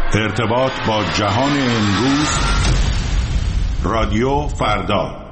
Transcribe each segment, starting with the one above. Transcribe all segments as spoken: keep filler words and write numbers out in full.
ارتباط با جهان امروز، رادیو فردا.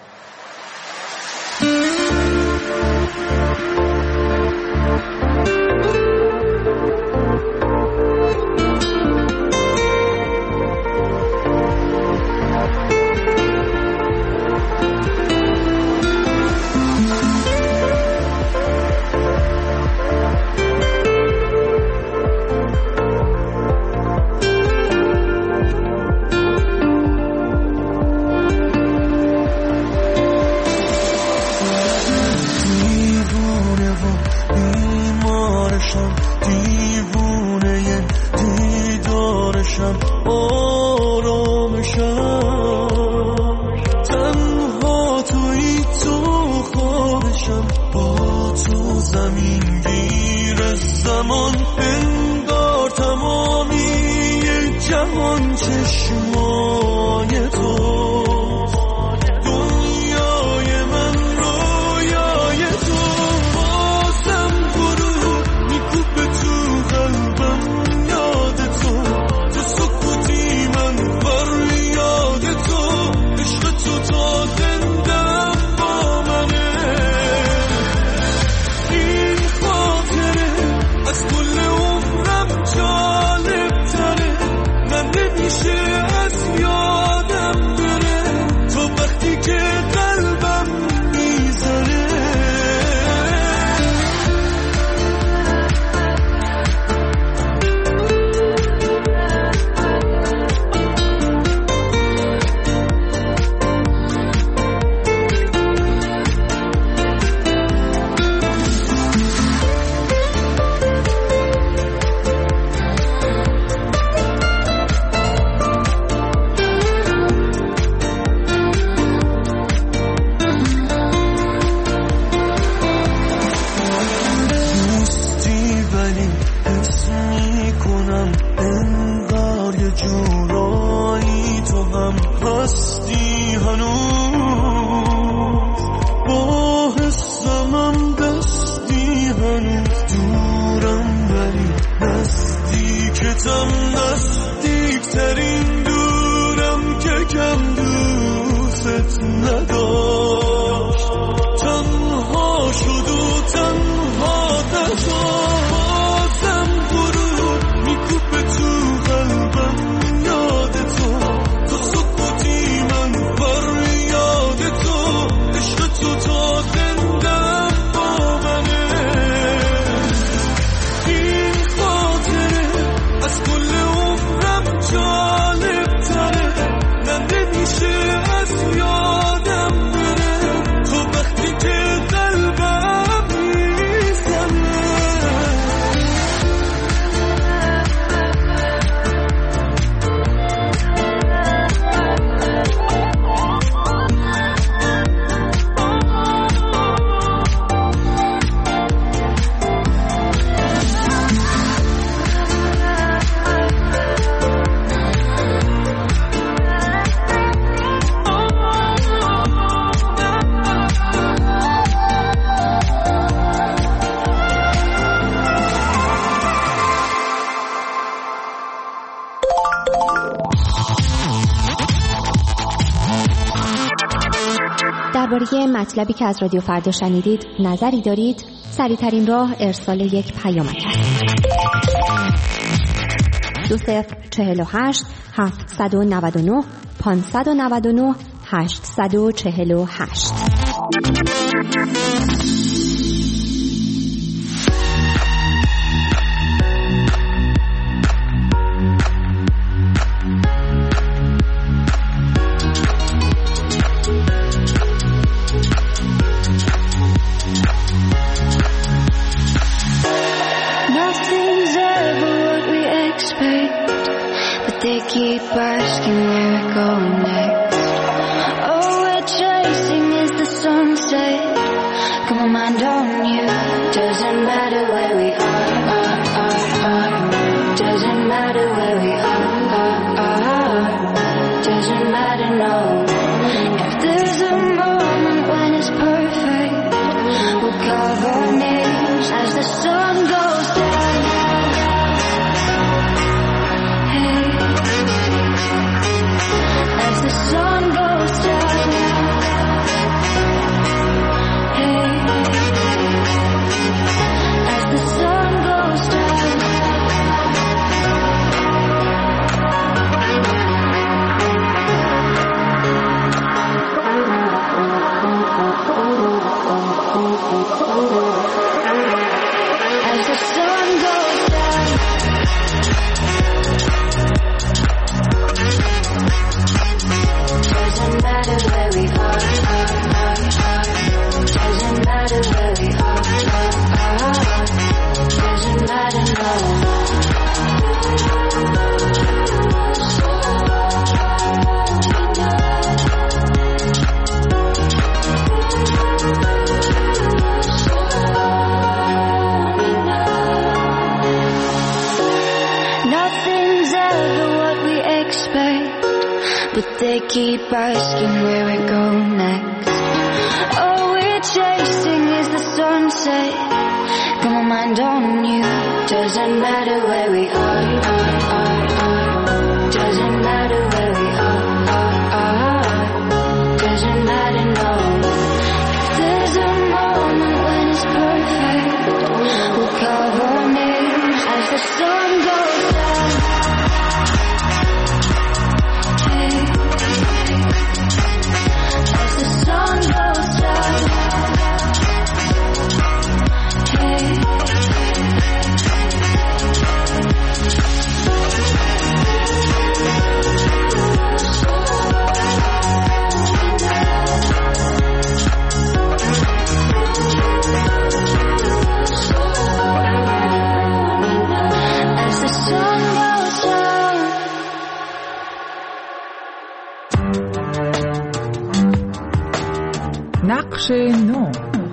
درباره مطلبی که از رادیو فردا شنیدید نظری دارید؟ سریع‌ترین راه ارسال یک پیامک است. دو صفر چهل و هشت هفتصد و نود و نه پانصد و نود و نه هشتصد و چهل و هشت. Keep asking where we're going next. Oh, we're chasing as the sunset. Got my mind on you. Doesn't matter where we are, are, are, are. Doesn't matter where we are, are, are. Doesn't matter, no. If there's a moment when it's perfect, we'll carve our names as the sun goes down. Hey. Nothing's ever what we expect, but they keep asking where we go next. All we're chasing is the sunset. Got my mind on you. Doesn't matter where we are, are, are, are. Doesn't matter where we are, are, are. Doesn't matter, no. If there's a moment when it's perfect, we'll carve our names as the sun goes down. Hey. As the sun goes down. Hey. As the sun goes down. نقش نو.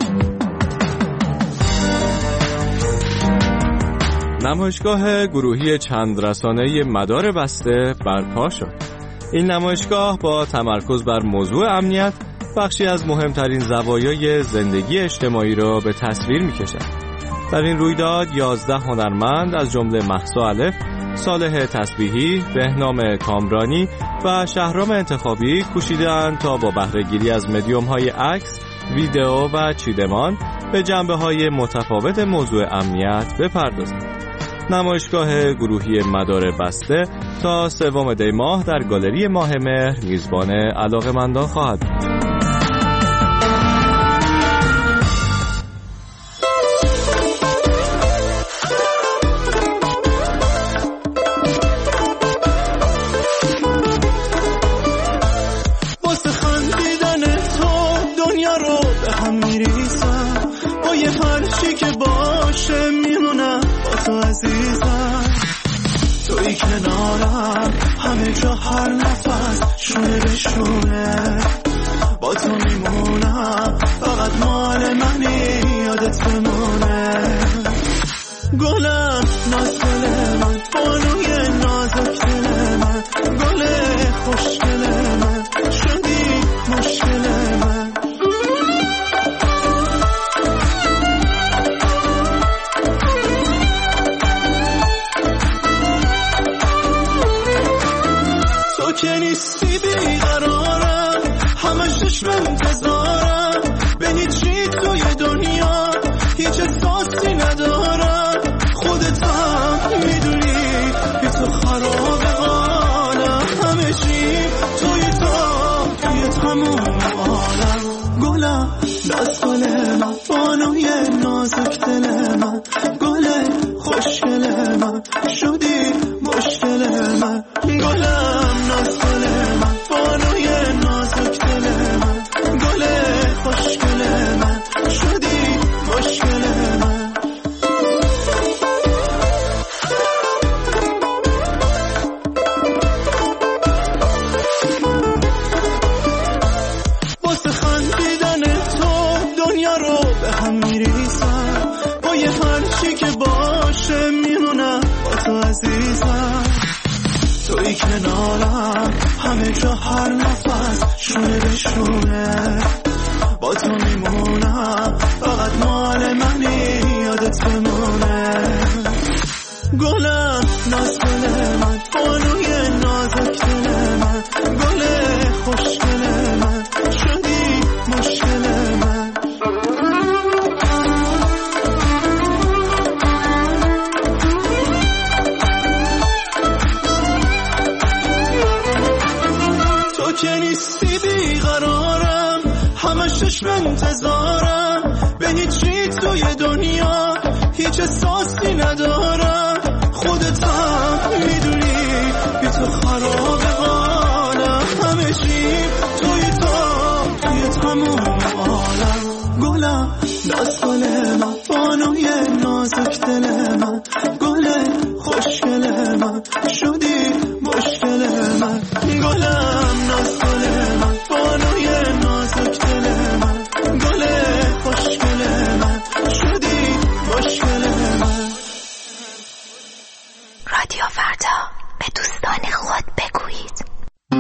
نمایشگاه گروهی چند رسانه‌ای مدار بسته برپا شد. این نمایشگاه با تمرکز بر موضوع امنیت بخشی از مهمترین زوایای زندگی اجتماعی را به تصویر می‌کشد. در این رویداد یازده هنرمند از جمله مهسا الف، صالح تسبیحی، بهنام کامرانی و شهرام انتخابی کوشیدند تا با بهره‌گیری از مدیوم‌های عکس، ویدئو و چیدمان به جنبه‌های متفاوت موضوع امنیت بپردازند. نمایشگاه گروهی مدار بسته تا سوم دی ماه در گالری ماهمهر میزبان علاقه‌مندان خواهد بود. واسه خندیدن تو دنیا رو به هم میریزم، با یه هرچی که باشه میمونم با تو عزیزم. توی کنارم همه جا هر نفس شونه به شونه، با تو میمونم فقط مال منی یادت بمونه. گلم ناز دل من، بانوی نازک دل من، گل خوشگل من، شدی مشکل من. تو که نیستی بیقرارم، همش چشم انتظارم، به هیچی توی دنیا هیچ احساسی ندارم. خودت هم میدونی بی تو خراب حالم، همه چی توی تو توی تموم عالم. گلم ناز گل من، بانوی نازک دل من، گل خوشگل من، شدی مشکل من. گلم ناز گل من، بانوی نازک دل من، گل خوشگل من، شدی مشکل من. واسه خندیدن تو دنیا رو به هم میریزم، با یه هرچی که باشه میمونم با تو عزیزم. توی کنارم همه جا هر نفس شونه به شونه، با تو میمونم فقط مال منی یادت بمونه. گلم ناز گل من، بانوی نازک دل من، گل خوشگل من، شدی مشکل من. تو که نیستی بیقرارم، همش چشم انتظارم، به هیچی توی دنیا هیچ احساسی ندارم. خودت هم میدونی بی تو خراب حالم، همه چی توی تو توی تموم عالم. گلم ناز گل من، بانوی نازک دل من، گل خوشگل من، شدی مشکل من. گلم ناز گل من، بانوی نازک دل من، گل خوشگل من، شدی مشکل من. رادیو رادیو فردا به دوستان خود بگویید.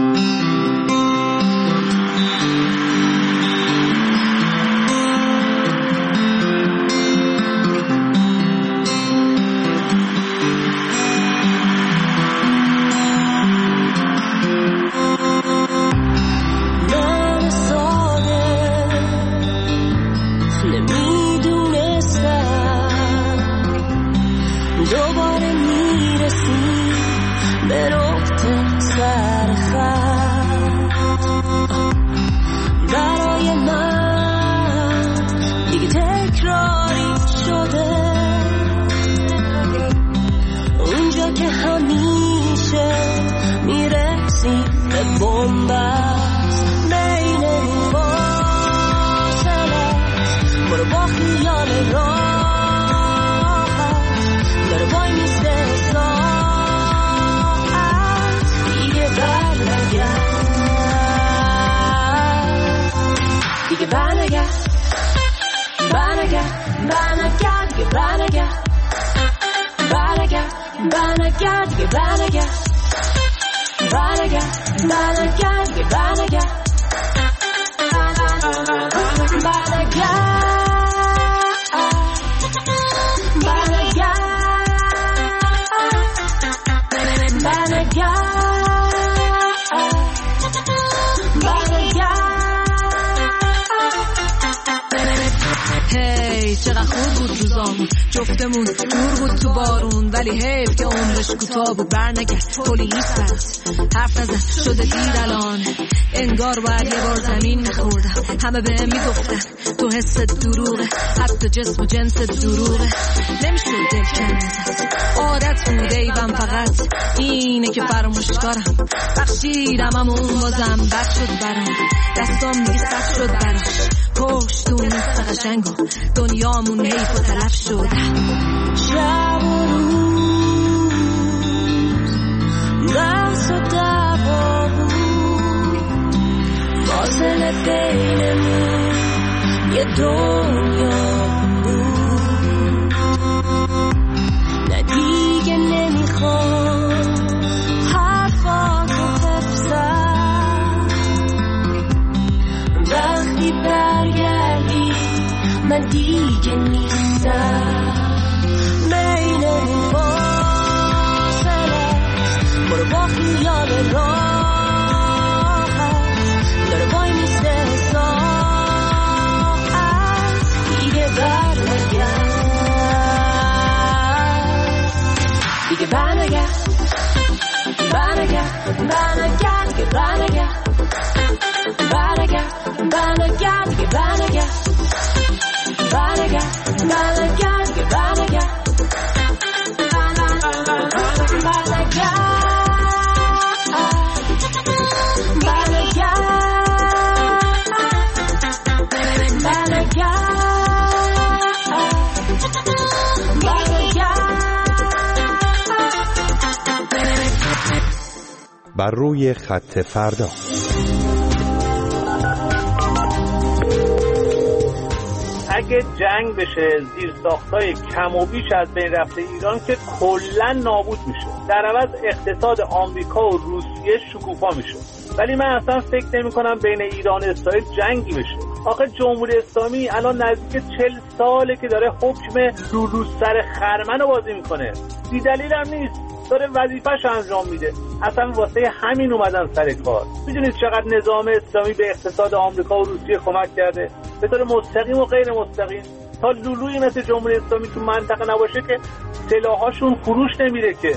چقدر خوب بود روزامون جفتمون نور بود تو بارون، ولی حیف که عمرش کوتاه بود. برنگرد تولی هیچ برات حرف نزن شده دیر الان، انگار باید یه بار زمین میخوردم. همه بهم میگفتن تو حست دروغه، حتی جسم و جنس دروغه. نمیشد دل کنه عادت بوده ایوم، فقط اینه که فراموش کارم. بخشیدم اما اون بازم بد شد برام، دستام دیگه سخت شد براش. کش تو نیست قشنگ و دنیامون حیف و تلف شد. شب و روز بحث و دعوا بود، فاصله بینمون یه دنیا بود. نه دیگه نمیخوام حرفاتو بفزم، وقتی برگردی من دیگه نیستم. بین اون فاصله برو با خیال راحت، داره وای میسته ساعت دیگه برنگرد، دیگه برنگرد برنگرد برنگرد دیگه برنگرد برنگرد برنگرد دیگه برنگرد برنگرد برنگرد دیگه برنگرد بر روی خط فردا. اگه جنگ بشه زیرساختای کم و بیش از بین رفته ایران که کلا نابود میشه، در عوض اقتصاد آمریکا و روسیه شکوفا میشه. ولی من اصلا فکر نمی کنم بین ایران و اسرائیل جنگی بشه. آخه جمهوری اسلامی الان نزدیک چل ساله که داره حکم رو رو سر خرمن رو بازی میکنه، بی دلیل هم نیست، داره وظیفه‌ش انجام میده. اصلا واسه همین اومدن سر کار. میدونید چقدر نظام اسلامی به اقتصاد آمریکا و روسیه کمک کرده؟ به طور مستقیم و غیر مستقیم. تا لولویی مثل جمهوری اسلامی تو منطقه نباشه که سلاحاشون فروش نمیره که.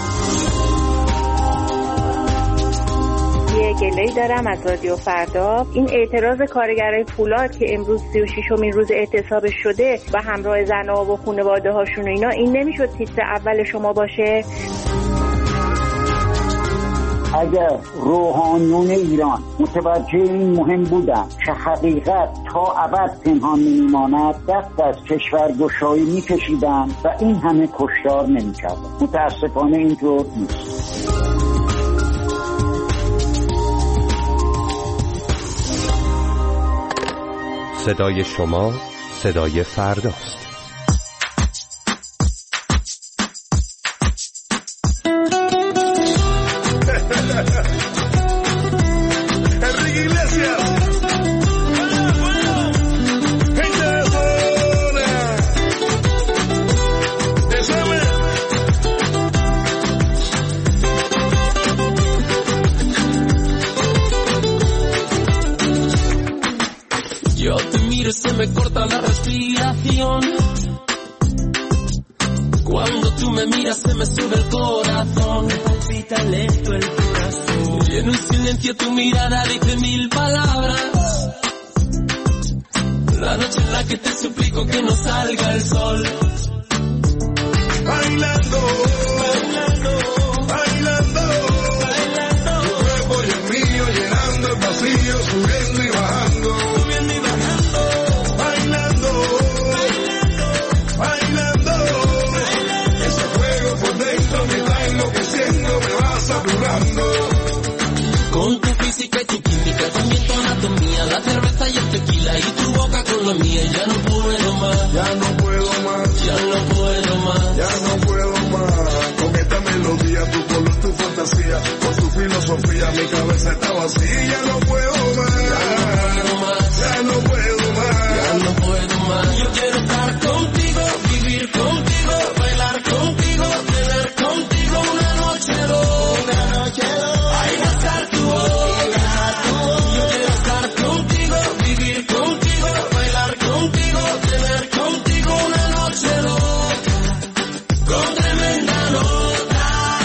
یه گله‌ای دارم از رادیو فردا. این اعتراض کارگرای فولاد که امروز سی و ششمین روز اعتصاب شده و همراه زن‌ها و خانواده هاشون و اینا، این نمیشد تیتر اول شما باشه؟ اگر روحانیون ایران متوجه این مهم بودن که حقیقت تا ابد پنهان نمیماند، دست از کشورگشایی میکشیدن و این همه کشتار نمیکردن. متاسفانه اینطور نیست. صدای شما صدای فرداست. Enrique Iglesias. Gente de zona. Déjame. Yo te miro y se me corta la respiración. Cuando tú me miras se me sube el corazón. Me palpita lento el corazón. Y en un silencio tu mirada dice mil palabras. La noche en la que te suplico que no salga el sol. Bailando, bailando, bailando, bailando. Tu cuerpo y el mío llenando el vacío, subiendo y bajando, subiendo y bajando. Bailando, bailando, bailando. Ese fuego por dentro me va enloqueciendo, me va saturando. Con tu física y tu química, también tu anatomía, la cerveza y el tequila y tu boca con la mía. Ya no puedo más, ya no puedo más, ya no puedo más, ya no puedo más. Con esta melodía, tu color, tu fantasía, con tu filosofía, mi cabeza está vacía. Ya no puedo más, ya no puedo más, ya no puedo más. Yo quiero estar contigo, vivir contigo, bailar contigo, tener contigo una noche dos, una noche dos. Ay, gastar tu boca, yo quiero estar contigo, vivir contigo, bailar contigo, tener contigo una noche loca, con tremenda nota.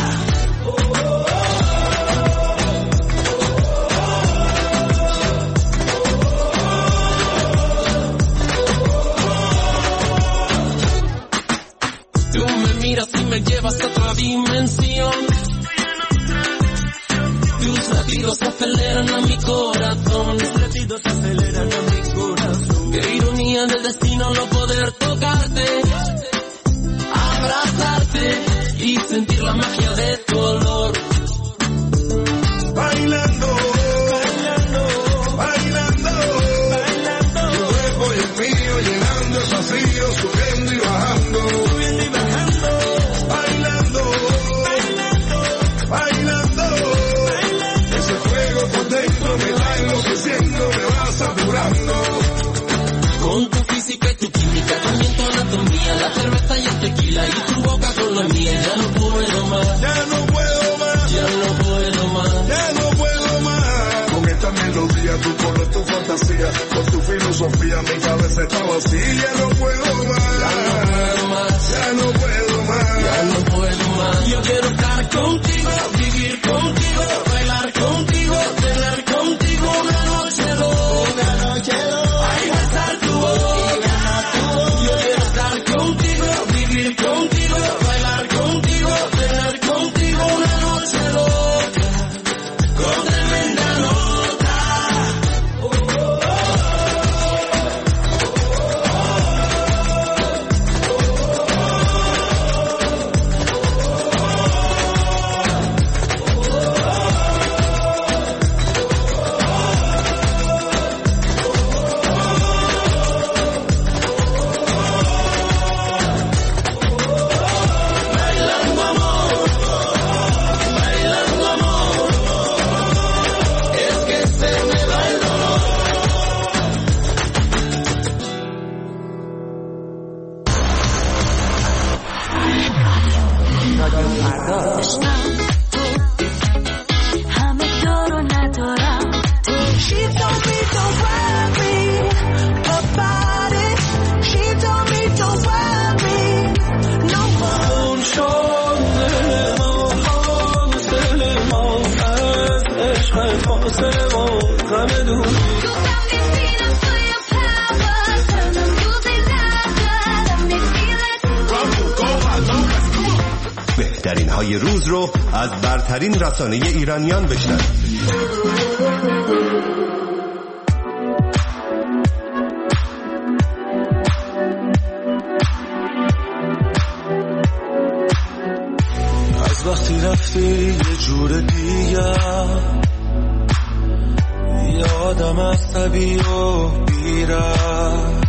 Tú me miras y me llevas a otra dimensión. Tus latidos aceleran a mi corazón. Tus latidos aceleran a mi corazón. Qué ironía del destino no poder tocarte, abrazarte y sentir la magia de tu olor. Bailando, bailando, bailando, bailando. Tu cuerpo y el mío llenando el vacío, subiendo y bajando, subiendo y bajando. Bailando, bailando, bailando. Ese fuego por dentro me va enloqueciendo, me va saturando. Con tu física y tu química, también tu anatomía, la cerveza y el tequila y tu boca con la mía. Ya no puedo más, ya no puedo más, ya no puedo más, ya no puedo más. Con esta melodía, tu color, tu fantasía, con tu filosofía, mi cabeza está vacía. Ya no puedo más, ya no puedo más, ya no puedo más, ya no puedo más. Yo quiero estar contigo, vivir contigo, bailar contigo, tener contigo una noche loca, una noche loca. Ay, besar tu boca, yo quiero estar contigo, vivir contigo, bailar contigo, tener contigo una noche loca, con tremenda nota. Oh, oh, oh. Bailando amor, bailando amor, es que se me va el dolor. همه دارو ندارم She told me don't worry about it She told me don't worry no more اون شد دل ما فاصله ما از عشق فاصله ما غم دور. You got me feeling for your power Turn the music louder Let me feel it بهترین های روز رو از برترین رسانه ایرانیان بشنوید. از وقتی رفتی یه جور دیگر یادم عصبی و بی‌رحم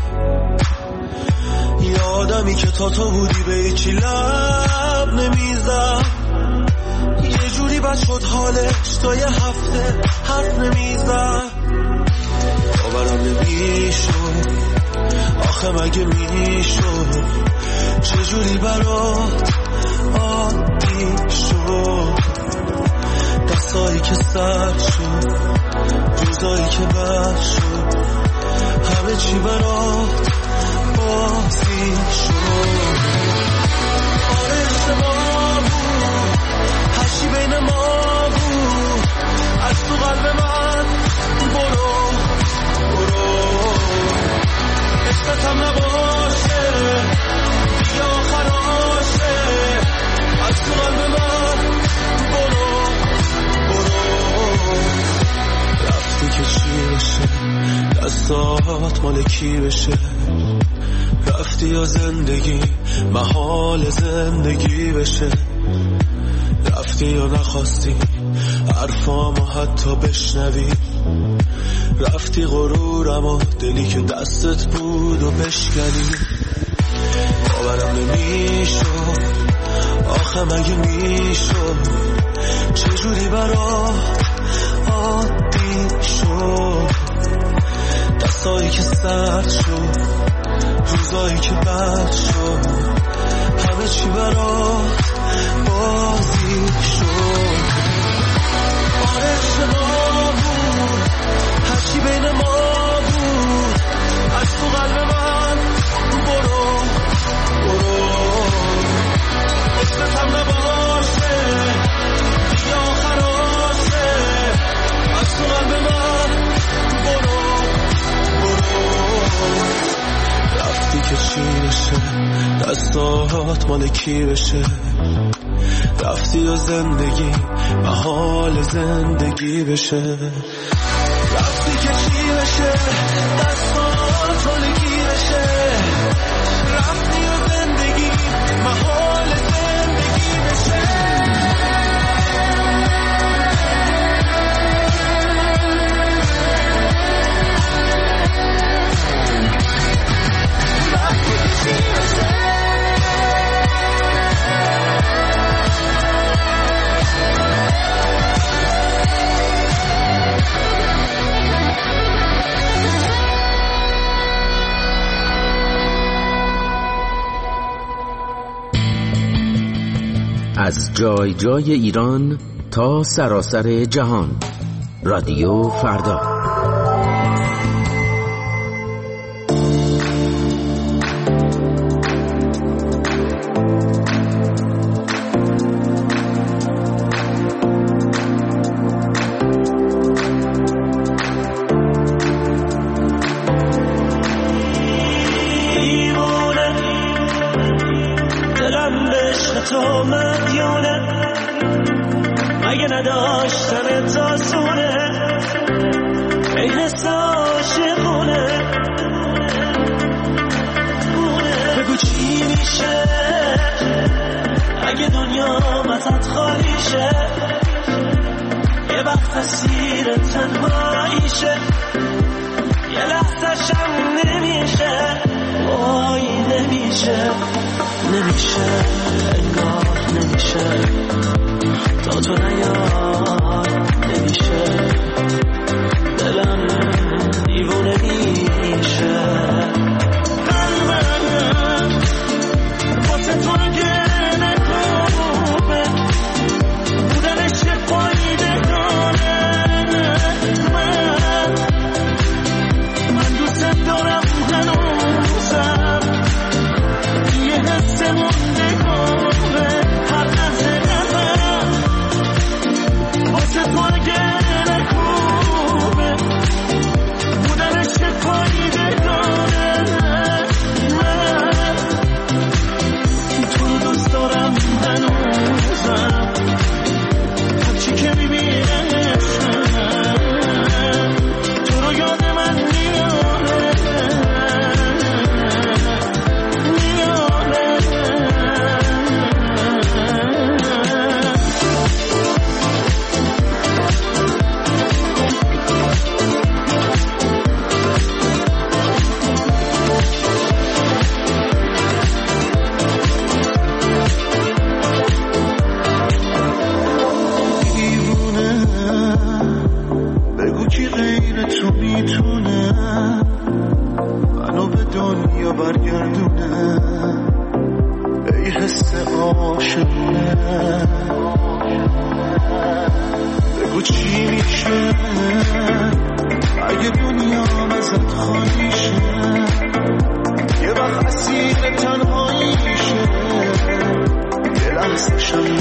یادمی که تا تو بودی به هیچی لب نمیزم یه جوری بد شد میاد حالش تا یه هفته حرف نمیزن، باورم نمیشد آخه مگه میشد چجوری برات عادی شد، دستایی که سر شد روزایی که بر شد همه چی برات بازی شد. آره اشتباه بود هرچی بین ما بود، از تو قلب من برو برو، عشقت هم نباشه دیگه آخراشه، از تو قلب من برو برو. رفتی که چی بشه دستات مال کی بشه، رفتی یا زندگی محال زندگی بشه، رفتی یا نخواستی حرفامو حتی بشنوی، رفتی غرورم و دلی که دستت بود و بشکنی، باورم نمیشد آخه مگه میشد چجوری برات عادی شد، دستایی که سرد شد روزایی که بد شد همه چی برات بازی شد. آره اشتباه بود هرچی بین ما بود، از تو قلب من برو برو، عشقت هم نباشه دیگه آخراشه، از تو قلب من برو برو. رفتی که چی بشه دستات مال کی بشه، رفتی و زندگی محال زندگی بشه، رفتی که چی بشه دستات مال کی بشه، رفتی و زندگی محال زندگی بشه. از جای جای ایران تا سراسر جهان، رادیو فردا. What's it gonna get? شه، اگه دنیا ازت خالی شه، یه وقت اسیر تنهایی شه، یه لحظه شم